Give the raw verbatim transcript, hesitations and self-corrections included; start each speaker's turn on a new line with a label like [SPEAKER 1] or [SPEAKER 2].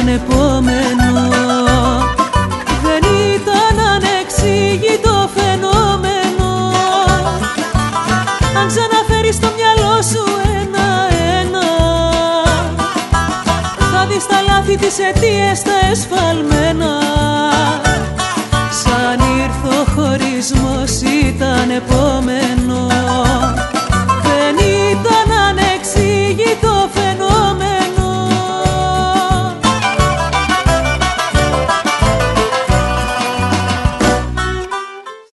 [SPEAKER 1] επόμενο. Δεν ήταν ανεξήγητο φαινόμενο. Αν ξαναφέρεις το μυαλό σου ένα-ένα, θα δεις τα λάθη, τις αιτίες, τα εσφαλμένα. Σαν ήρθε ο χωρισμός ήτανε